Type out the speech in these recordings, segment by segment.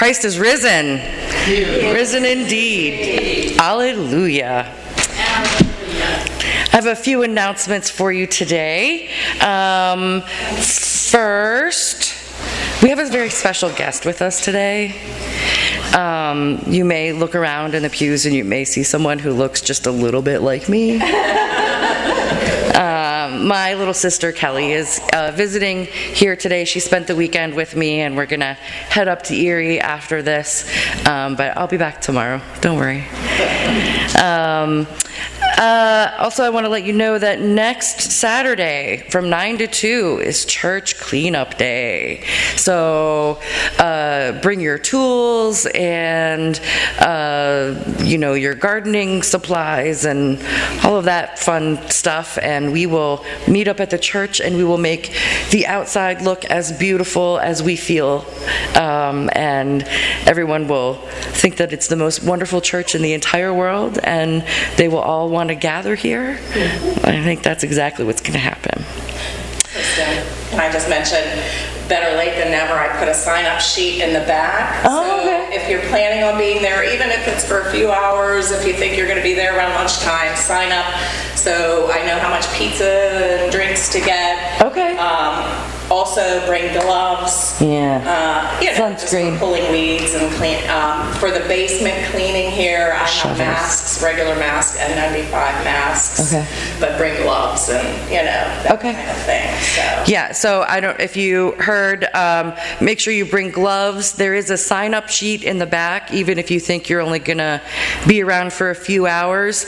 Christ is risen. Risen indeed. Hallelujah. I have a few announcements for you today. First, we have a very special guest with us today. You may look around in the pews and you may see someone who looks just a little bit like me. My little sister Kelly is visiting here today. She spent the weekend with me, and we're gonna head up to Erie after this, but I'll be back tomorrow, don't worry. Also, I want to let you know that next Saturday from 9 to 2 is church cleanup day. So bring your tools and your gardening supplies and all of that fun stuff, and we will meet up at the church and we will make the outside look as beautiful as we feel, and everyone will think that it's the most wonderful church in the entire world, and they will all want to gather here. I think that's exactly what's going to happen. Kristen, can I just mention, better late than never, I put a sign-up sheet in the back. Oh, okay. If you're planning on being there, even if it's for a few hours, if you think you're going to be there around lunchtime, sign up so I know how much pizza and drinks to get. Okay. Also bring gloves. Yeah. Just for pulling weeds and clean. For the basement cleaning here, I have masks, regular masks, N95 masks. Okay. But bring gloves and that kind of thing. So. Yeah. So if you heard, make sure you bring gloves. There is a sign-up sheet in the back, even if you think you're only gonna be around for a few hours.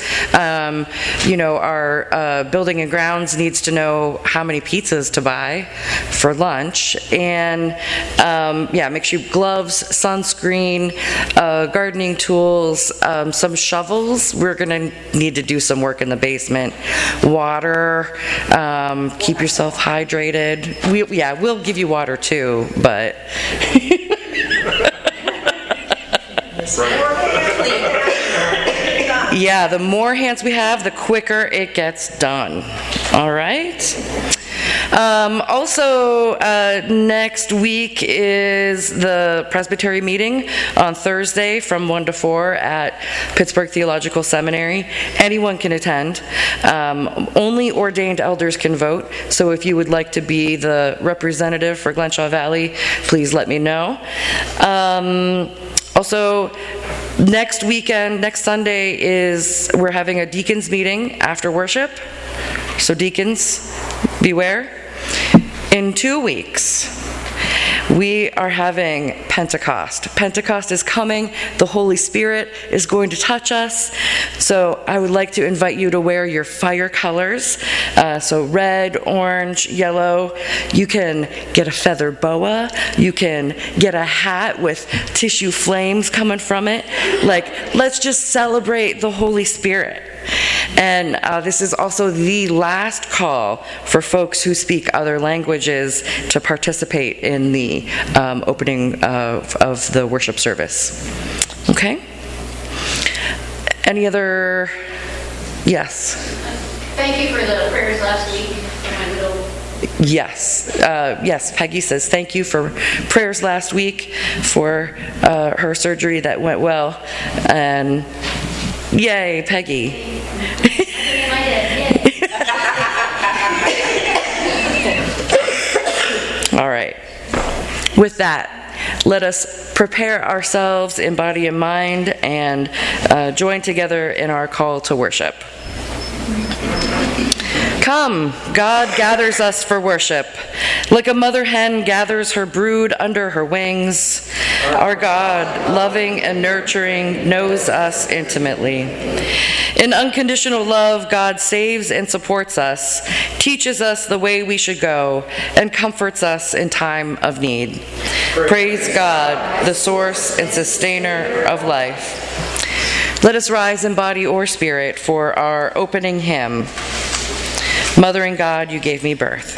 Our building and grounds needs to know how many pizzas to buy for lunch, and make sure gloves, sunscreen, gardening tools, some shovels. We're gonna need to do some work in the basement. Water, keep yourself hydrated. We'll give you water too, but yeah, the more hands we have, the quicker it gets done. All right. Also, next week is the Presbytery meeting on Thursday from 1 to 4 at Pittsburgh Theological Seminary. Anyone can attend. Only ordained elders can vote. So if you would like to be the representative for Glenshaw Valley, please let me know. Also, next Sunday we're having a deacons meeting after worship. So deacons, beware. In 2 weeks, we are having Pentecost. Pentecost is coming. The Holy Spirit is going to touch us. So I would like to invite you to wear your fire colors. So red, orange, yellow. You can get a feather boa. You can get a hat with tissue flames coming from it. Let's just celebrate the Holy Spirit. And this is also the last call for folks who speak other languages to participate in the opening of the worship service. Okay? Any other? Yes? Thank you for the prayers last week. Yes, Peggy says thank you for prayers last week for her surgery that went well. And yay, Peggy. All right. With that, let us prepare ourselves in body and mind and join together in our call to worship. Come, God gathers us for worship. Like a mother hen gathers her brood under her wings, our God, loving and nurturing, knows us intimately. In unconditional love, God saves and supports us, teaches us the way we should go, and comforts us in time of need. Praise God, the source and sustainer of life. Let us rise in body or spirit for our opening hymn. Mothering God, you gave me birth.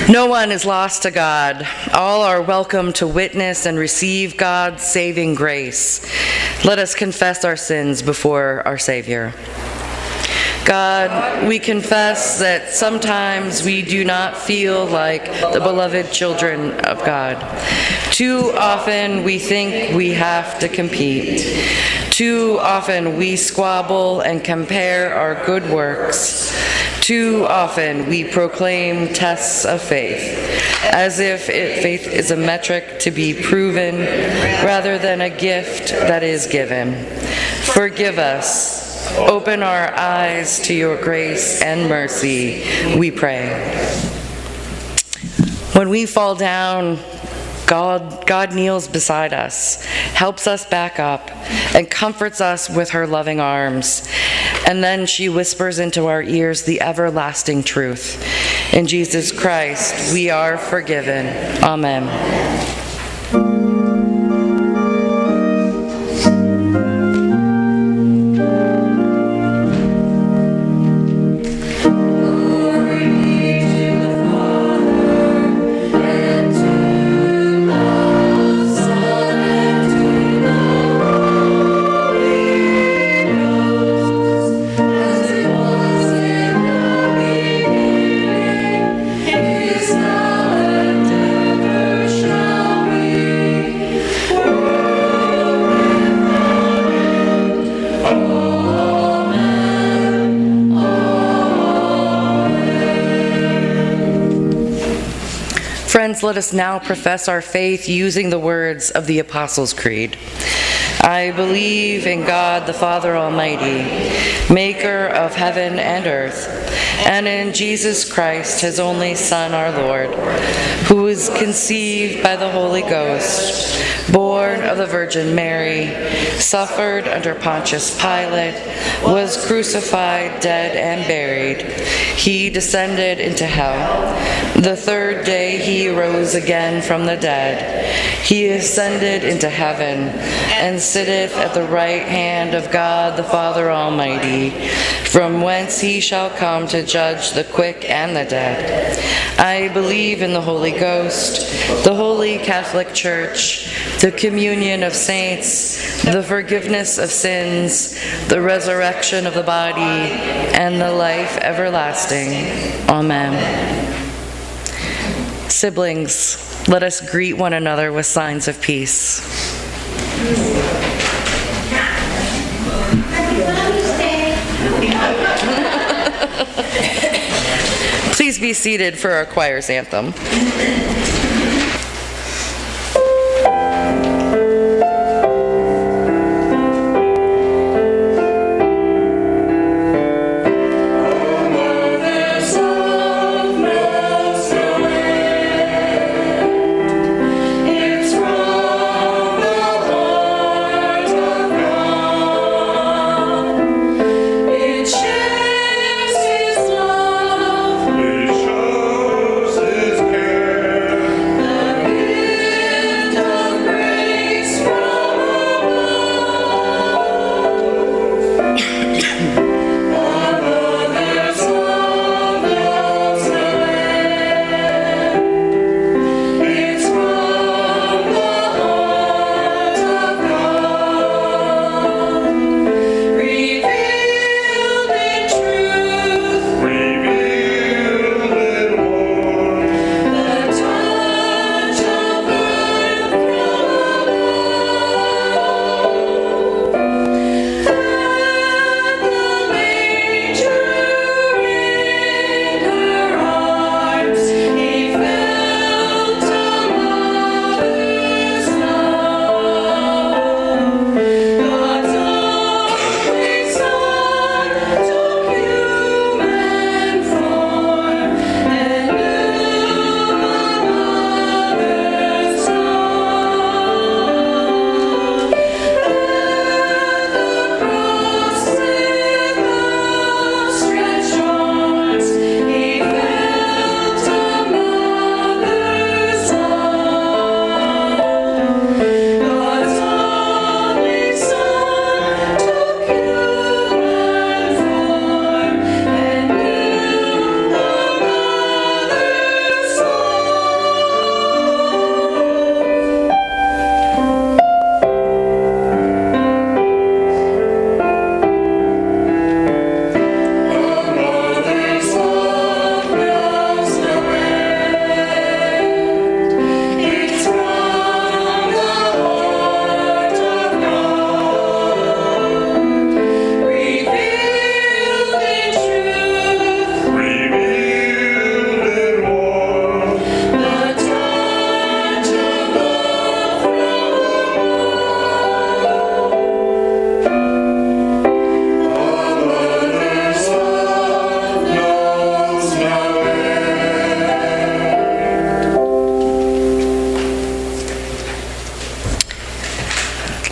No one is lost to God. All are welcome to witness and receive God's saving grace. Let us confess our sins before our Savior. God, we confess that sometimes we do not feel like the beloved children of God. Too often we think we have to compete. Too often we squabble and compare our good works. Too often we proclaim tests of faith, as if faith is a metric to be proven rather than a gift that is given. Forgive us. Open our eyes to your grace and mercy, we pray. When we fall down, God kneels beside us, helps us back up, and comforts us with her loving arms. And then she whispers into our ears the everlasting truth. In Jesus Christ, we are forgiven. Amen. Friends, let us now profess our faith using the words of the Apostles' Creed. I believe in God the Father Almighty, maker of heaven and earth, and in Jesus Christ, his only Son, our Lord, who was conceived by the Holy Ghost, born of the Virgin Mary, suffered under Pontius Pilate, was crucified, dead, and buried. He descended into hell. The third day he rose again from the dead. He ascended into heaven and sitteth at the right hand of God the Father Almighty, from whence he shall come to judge the quick and the dead. I believe in the Holy Ghost, the Holy Catholic Church, the communion of saints, the forgiveness of sins, the resurrection of the body, and the life everlasting. Amen. Siblings, let us greet one another with signs of peace. Please be seated for our choir's anthem.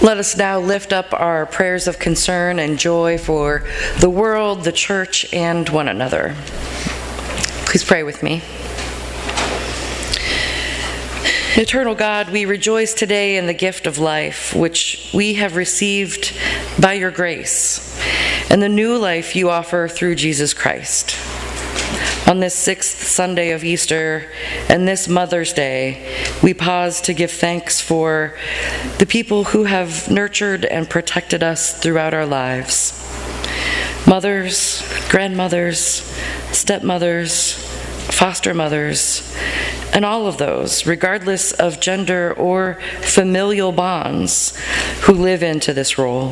Let us now lift up our prayers of concern and joy for the world, the church, and one another. Please pray with me. Eternal God, we rejoice today in the gift of life, which we have received by your grace, and the new life you offer through Jesus Christ. On this 6th Sunday of Easter and this Mother's Day, we pause to give thanks for the people who have nurtured and protected us throughout our lives. Mothers, grandmothers, stepmothers, foster mothers, and all of those, regardless of gender or familial bonds, who live into this role.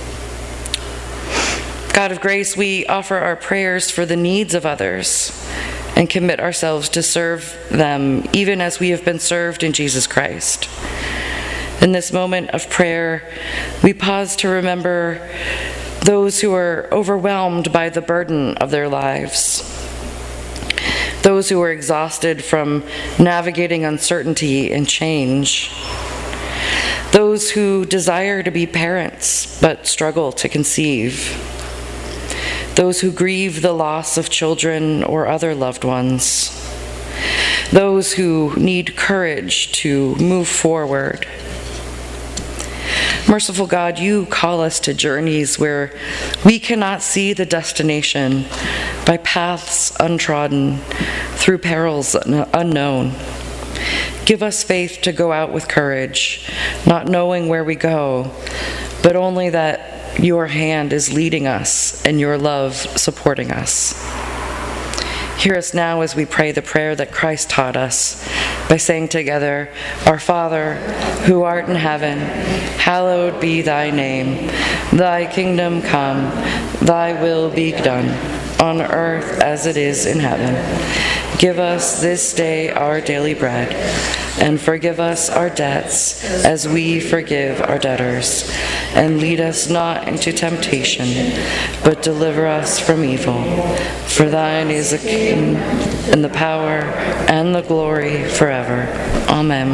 God of grace, we offer our prayers for the needs of others and commit ourselves to serve them even as we have been served in Jesus Christ. In this moment of prayer, we pause to remember those who are overwhelmed by the burden of their lives, those who are exhausted from navigating uncertainty and change, those who desire to be parents but struggle to conceive, those who grieve the loss of children or other loved ones, those who need courage to move forward. Merciful God, you call us to journeys where we cannot see the destination, by paths untrodden, through perils unknown. Give us faith to go out with courage, not knowing where we go, but only that your hand is leading us and your love supporting us. Hear us now as we pray the prayer that Christ taught us by saying together, Our Father, who art in heaven, hallowed be thy name. Thy kingdom come, thy will be done, on earth as it is in heaven. Give us this day our daily bread, and forgive us our debts as we forgive our debtors. And lead us not into temptation, but deliver us from evil. For thine is the kingdom, and the power, and the glory forever. Amen.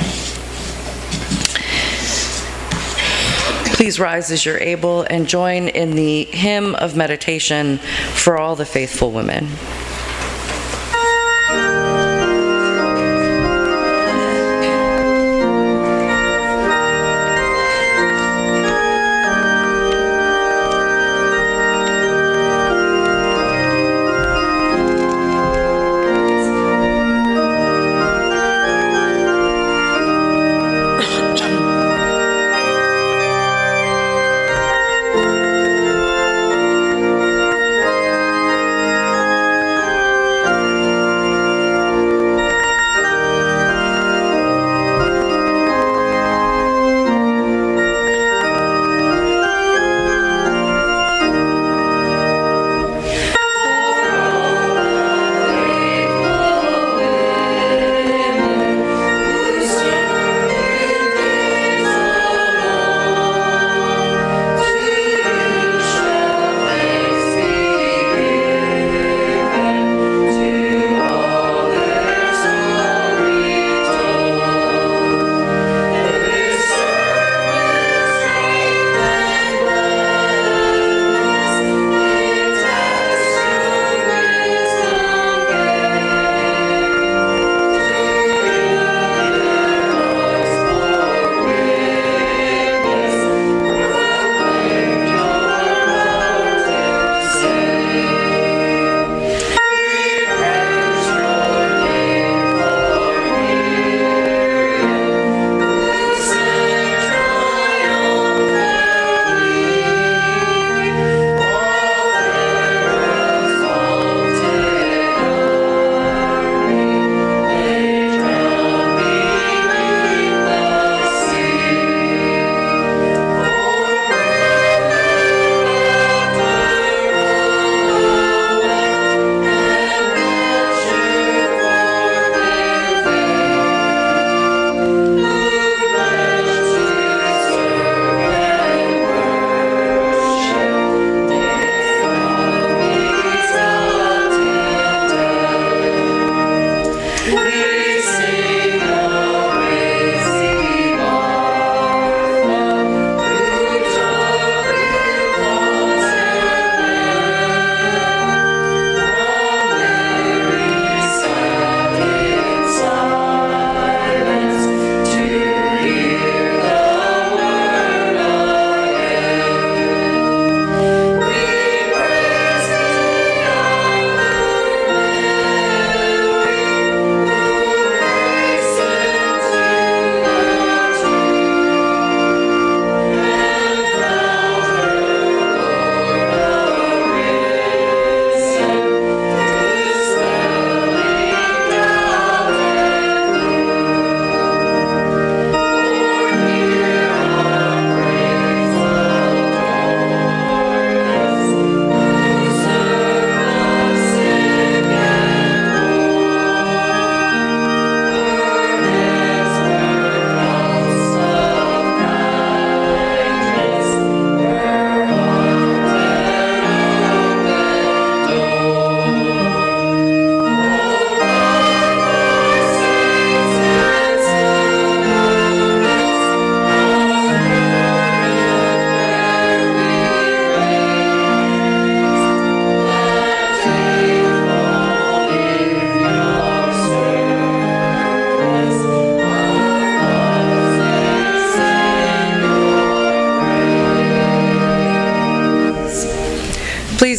Please rise as you're able and join in the hymn of meditation for all the faithful women.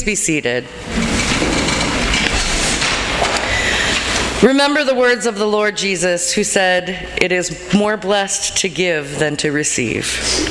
be seated. Remember the words of the Lord Jesus, who said, "It is more blessed to give than to receive."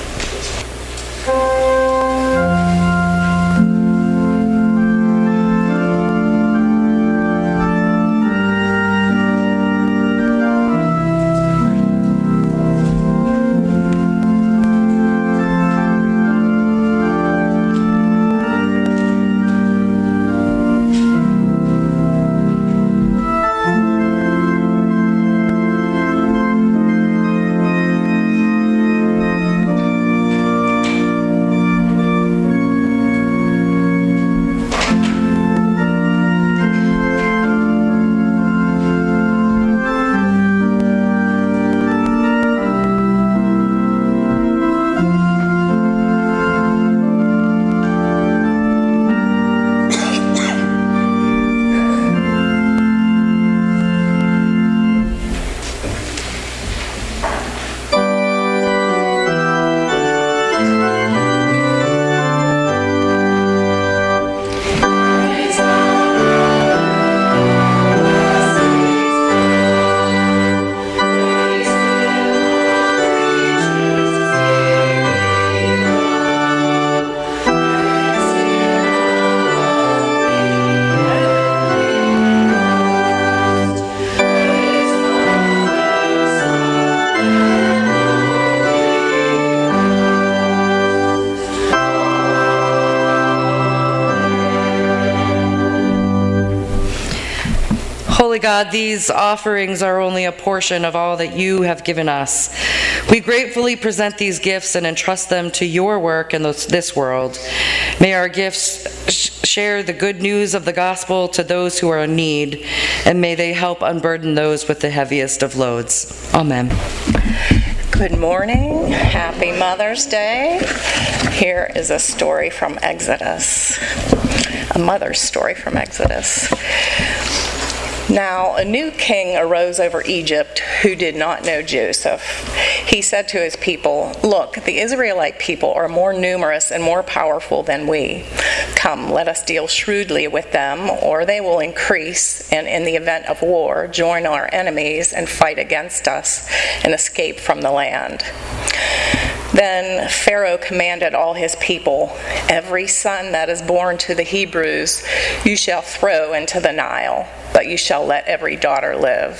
Holy God, these offerings are only a portion of all that you have given us. We gratefully present these gifts and entrust them to your work in this world. May our gifts share the good news of the gospel to those who are in need, and may they help unburden those with the heaviest of loads. Amen. Good morning. Happy Mother's Day. Here is a story from Exodus, a mother's story from Exodus. Now, a new king arose over Egypt who did not know Joseph. He said to his people, "Look, the Israelite people are more numerous and more powerful than we. Come, let us deal shrewdly with them, or they will increase, and in the event of war, join our enemies and fight against us and escape from the land." Then Pharaoh commanded all his people, "Every son that is born to the Hebrews you shall throw into the Nile, but you shall let every daughter live."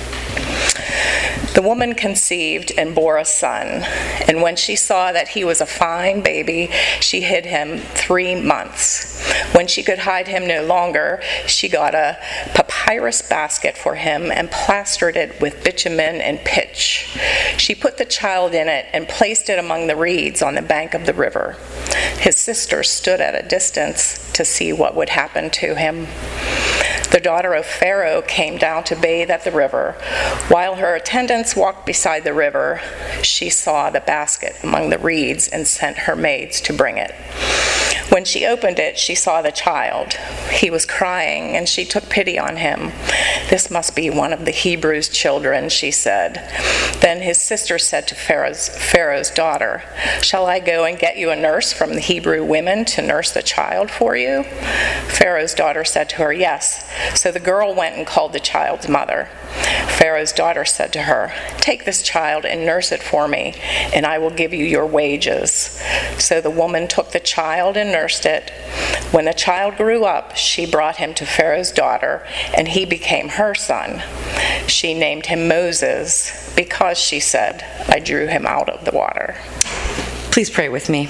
The woman conceived and bore a son, and when she saw that he was a fine baby, she hid him 3 months. When she could hide him no longer, she got a papyrus basket for him and plastered it with bitumen and pitch. She put the child in it and placed it among the reeds on the bank of the river. His sisters stood at a distance to see what would happen to him. The daughter of Pharaoh came down to bathe at the river. While her attendants walked beside the river, she saw the basket among the reeds and sent her maids to bring it. When she opened it, she saw the child. He was crying, and she took pity on him. "This must be one of the Hebrews' children," she said. Then his sister said to Pharaoh's daughter, "Shall I go and get you a nurse from the Hebrew women to nurse the child for you?" Pharaoh's daughter said to her, "Yes." So the girl went and called the child's mother. Pharaoh's daughter said to her, "Take this child and nurse it for me, and I will give you your wages." So the woman took the child and nursed it. When the child grew up, she brought him to Pharaoh's daughter, and he became her son. She named him Moses because, she said, "I drew him out of the water." Please pray with me.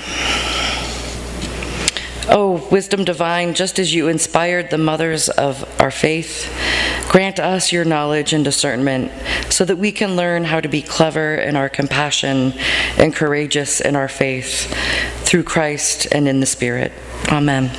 Oh, wisdom divine, just as you inspired the mothers of our faith, grant us your knowledge and discernment so that we can learn how to be clever in our compassion and courageous in our faith through Christ and in the Spirit. Amen.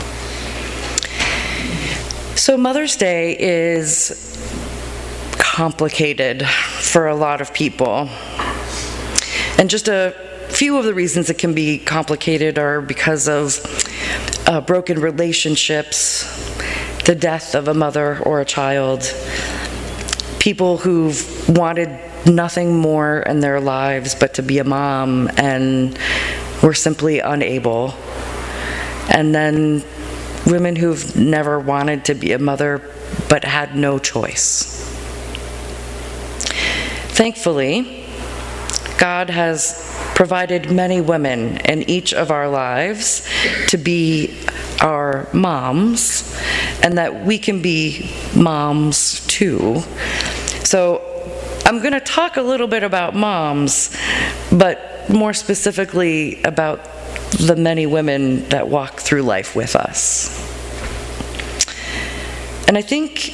So Mother's Day is complicated for a lot of people. And just a few of the reasons it can be complicated are because of broken relationships, the death of a mother or a child, people who've wanted nothing more in their lives but to be a mom and were simply unable, and then women who've never wanted to be a mother but had no choice. Thankfully, God has provided many women in each of our lives to be our moms, and that we can be moms too. So I'm going to talk a little bit about moms, but more specifically about the many women that walk through life with us. And I think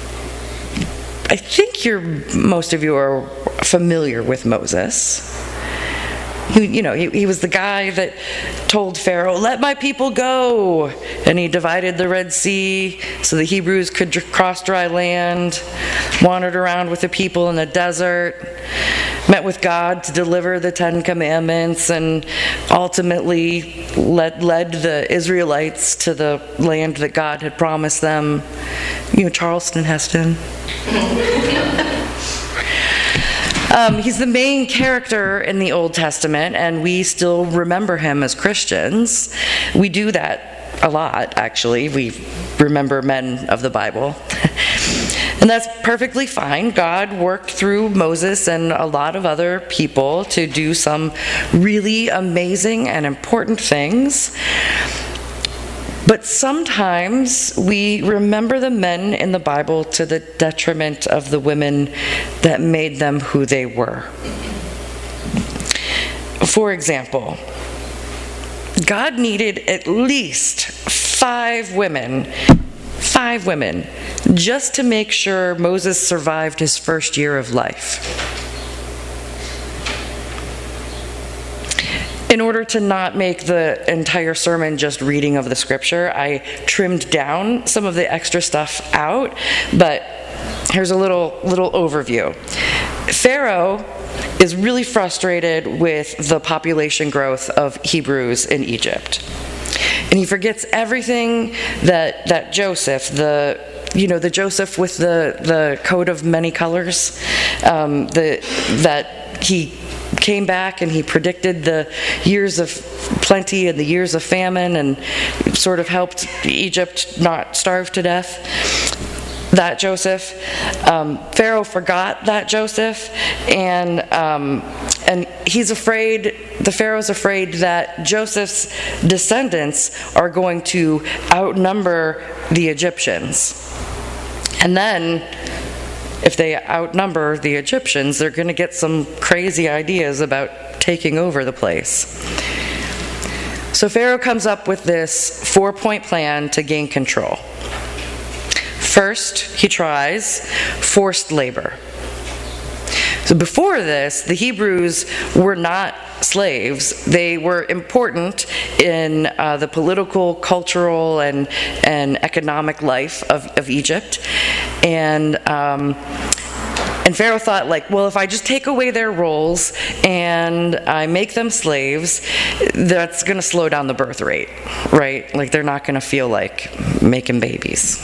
most of you are familiar with Moses. He was the guy that told Pharaoh, "Let my people go." And he divided the Red Sea so the Hebrews could cross dry land, wandered around with the people in the desert, met with God to deliver the 10 Commandments, and ultimately led the Israelites to the land that God had promised them. Charleston Heston. He's the main character in the Old Testament, and we still remember him as Christians. We do that a lot, actually. We remember men of the Bible. And that's perfectly fine. God worked through Moses and a lot of other people to do some really amazing and important things. But sometimes we remember the men in the Bible to the detriment of the women that made them who they were. For example, God needed at least 5 women, just to make sure Moses survived his first year of life. In order to not make the entire sermon just reading of the scripture, I trimmed down some of the extra stuff out, but here's a little overview. Pharaoh is really frustrated with the population growth of Hebrews in Egypt. And he forgets everything that Joseph, the Joseph with the coat of many colors, that he came back and he predicted the years of plenty and the years of famine and sort of helped Egypt not starve to death. That Joseph, Pharaoh forgot that Joseph, and he's afraid, the Pharaoh's afraid that Joseph's descendants are going to outnumber the Egyptians. And then, if they outnumber the Egyptians, they're going to get some crazy ideas about taking over the place. So Pharaoh comes up with this 4-point plan to gain control. First, he tries forced labor. So before this, the Hebrews were not slaves. They were important in the political, cultural, and economic life of Egypt. And Pharaoh thought, well, if I just take away their roles and I make them slaves, that's going to slow down the birth rate, right? They're not going to feel like making babies.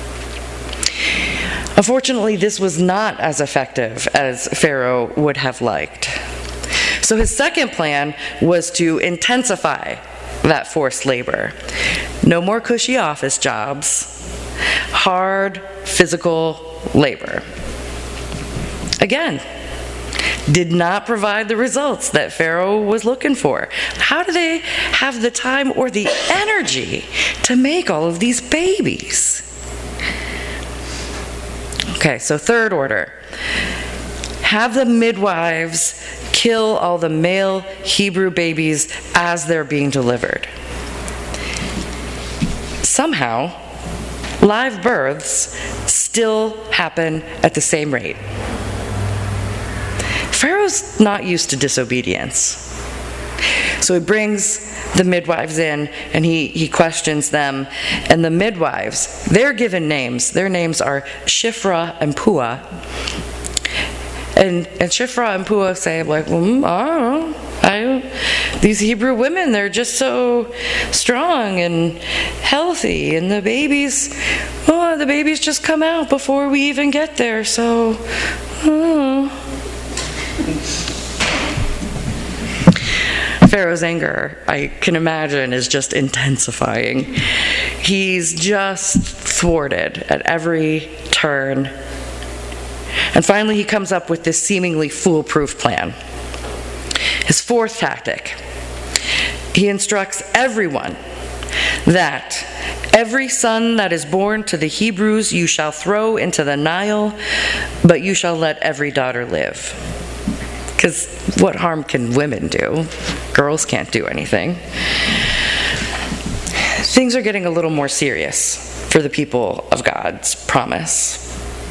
Unfortunately, this was not as effective as Pharaoh would have liked. So his second plan was to intensify that forced labor. No more cushy office jobs, hard physical labor. Again, did not provide the results that Pharaoh was looking for. How do they have the time or the energy to make all of these babies? Okay, so third order. Have the midwives kill all the male Hebrew babies as they're being delivered. Somehow, live births still happen at the same rate. Pharaoh's not used to disobedience. So he brings the midwives in and he questions them. And the midwives, they're given names. Their names are Shiphrah and Puah. And Shiphrah and Puah say, I don't know. These Hebrew women, they're just so strong and healthy. And the babies just come out before we even get there. So, Pharaoh's anger, I can imagine, is just intensifying. He's just thwarted at every turn. And finally, he comes up with this seemingly foolproof plan. His fourth tactic: he instructs everyone that every son that is born to the Hebrews you shall throw into the Nile, but you shall let every daughter live. Because what harm can women do? Girls can't do anything. Things are getting a little more serious for the people of God's promise.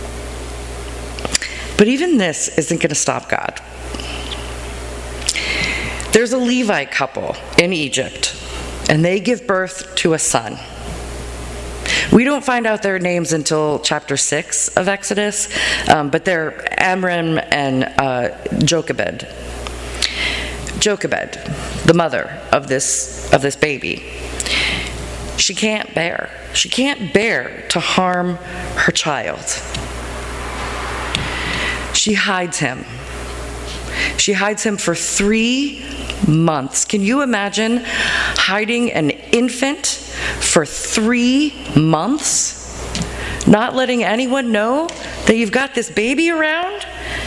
But even this isn't going to stop God. There's a Levite couple in Egypt, and they give birth to a son. We don't find out their names until chapter 6 of Exodus, but they're Amram and Jochebed. Jochebed, the mother of this baby, she can't bear to harm her child. She hides him. She hides him for 3 months. Can you imagine hiding an infant for 3 months? Not letting anyone know that you've got this baby around?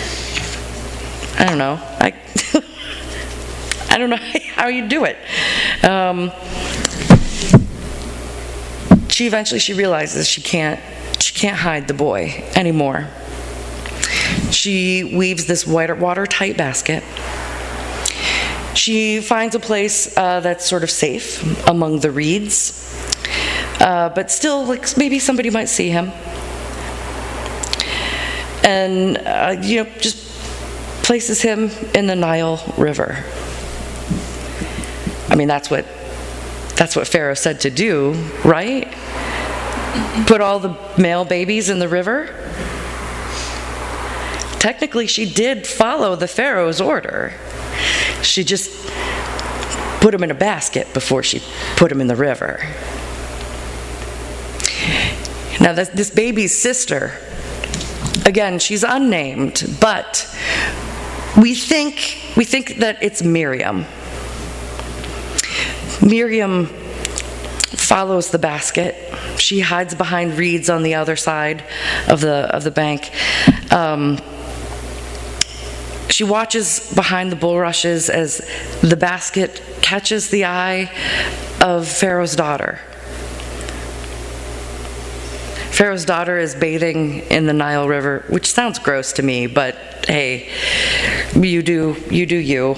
I don't know. I don't know how you do it. She eventually realizes she can't hide the boy anymore. She weaves this watertight basket. She finds a place that's sort of safe among the reeds, but still, like, maybe somebody might see him. And just places him in the Nile River. I mean, that's what Pharaoh said to do, right? Put all the male babies in the river. Technically, she did follow the Pharaoh's order. She just put him in a basket before she put him in the river. Now, this baby's sister, again, she's unnamed, but we think that it's Miriam. Miriam follows the basket. She hides behind reeds on the other side of the bank. She watches behind the bulrushes as the basket catches the eye of Pharaoh's daughter. Pharaoh's daughter is bathing in the Nile River, which sounds gross to me, but hey, you do you.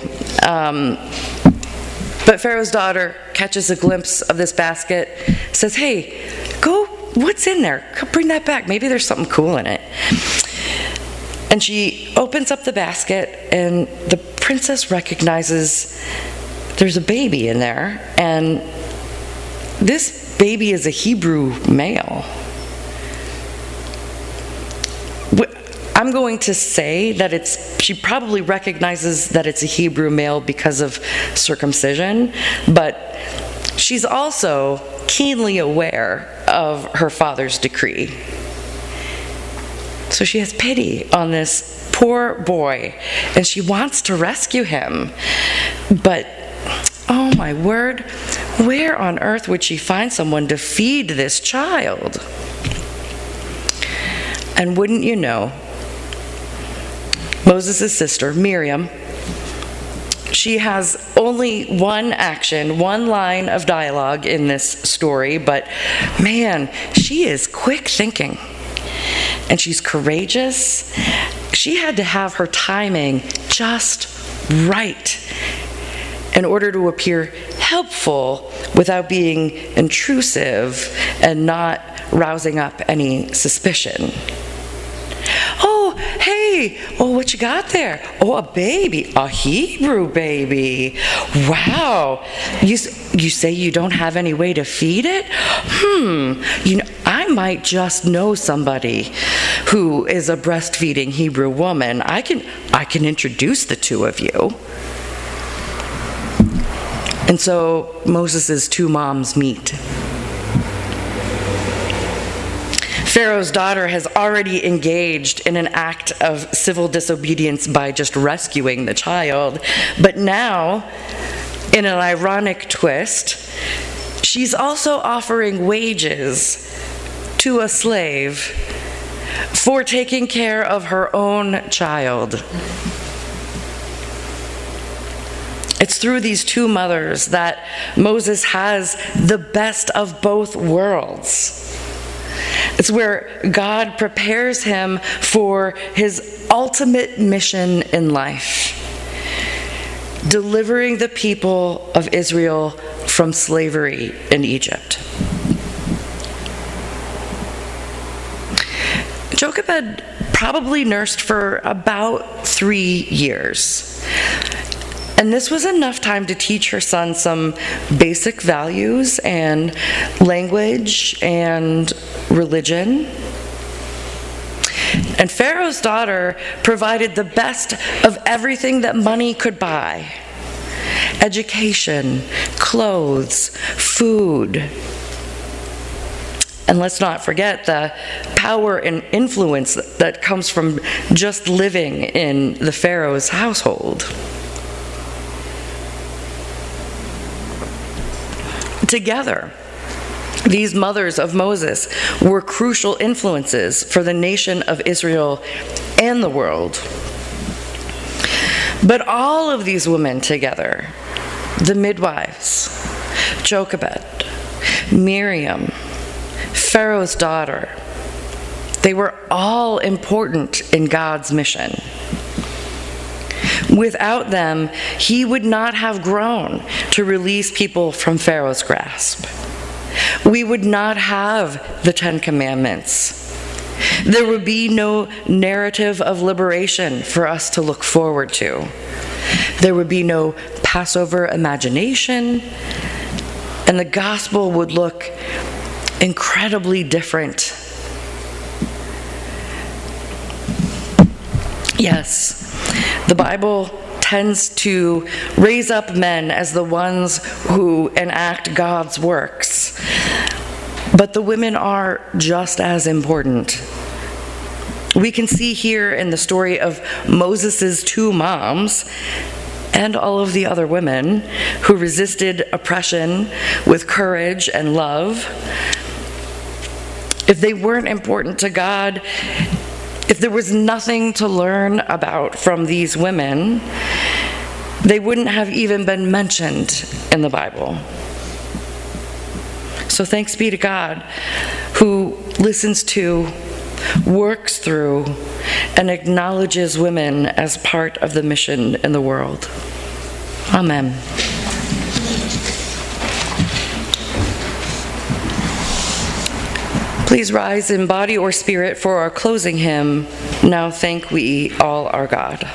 But Pharaoh's daughter catches a glimpse of this basket, says, "Hey, go, what's in there? Go bring that back. Maybe there's something cool in it." And she opens up the basket, and the princess recognizes there's a baby in there, and this baby is a Hebrew male. I'm going to say that she probably recognizes that it's a Hebrew male because of circumcision, but she's also keenly aware of her father's decree. So she has pity on this poor boy, and she wants to rescue him. But, oh my word, where on earth would she find someone to feed this child? And wouldn't you know, Moses' sister, Miriam, she has only one action, one line of dialogue in this story, but man, she is quick thinking. And she's courageous. She had to have her timing just right in order to appear helpful without being intrusive and not rousing up any suspicion. "Oh, hey, what you got there? Oh, a baby, a Hebrew baby. Wow, you say you don't have any way to feed it? I might just know somebody who is a breastfeeding Hebrew woman. I can introduce the two of you." And so Moses' two moms meet. Pharaoh's daughter has already engaged in an act of civil disobedience by just rescuing the child, but now In an ironic twist, she's also offering wages to a slave for taking care of her own child. It's through these two mothers that Moses has the best of both worlds. It's where God prepares him for his ultimate mission in life, delivering the people of Israel from slavery in Egypt. Jochebed probably nursed for about 3 years. And this was enough time to teach her son some basic values and language and religion. And Pharaoh's daughter provided the best of everything that money could buy: education, clothes, food. And let's not forget the power and influence that comes from just living in the Pharaoh's household. Together, these mothers of Moses were crucial influences for the nation of Israel and the world. But all of these women together, the midwives, Jochebed, Miriam, Pharaoh's daughter, they were all important in God's mission. Without them, he would not have grown to release people from Pharaoh's grasp. We would not have the Ten Commandments. There would be no narrative of liberation for us to look forward to. There would be no Passover imagination, and the gospel would look incredibly different. Yes, the Bible tends to raise up men as the ones who enact God's works, but the women are just as important. We can see here in the story of Moses' two moms and all of the other women who resisted oppression with courage and love. If they weren't important to God, if there was nothing to learn about from these women, they wouldn't have even been mentioned in the Bible. So thanks be to God, who listens to, works through, and acknowledges women as part of the mission in the world. Amen. Please rise in body or spirit for our closing hymn, Now Thank We All Our God.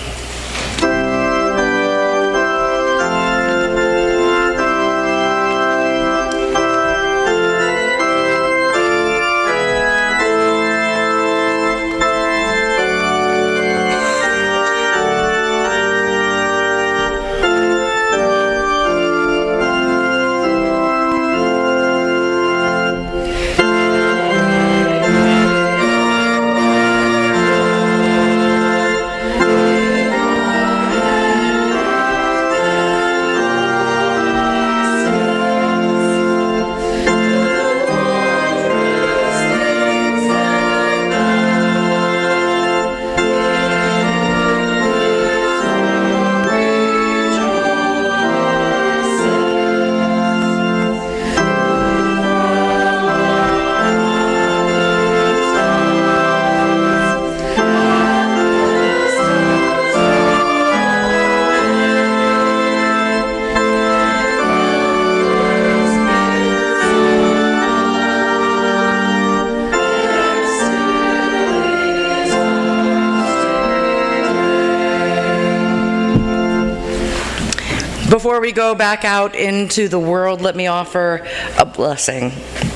Before we go back out into the world, let me offer a blessing.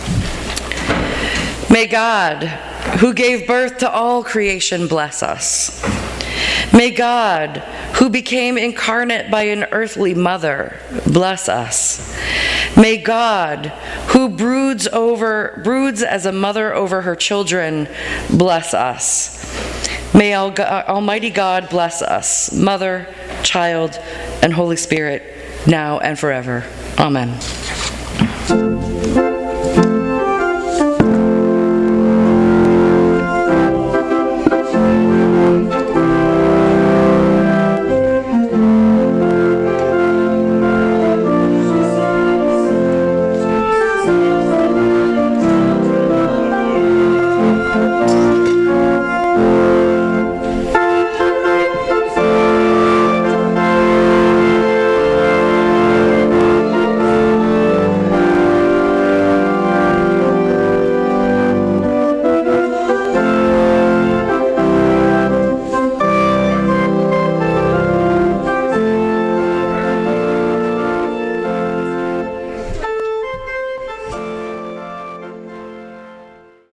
May God, who gave birth to all creation, bless us. May God, who became incarnate by an earthly mother, bless us. May God, who broods as a mother over her children, bless us. May Almighty God bless us, Mother, Child, and Holy Spirit, now and forever. Amen.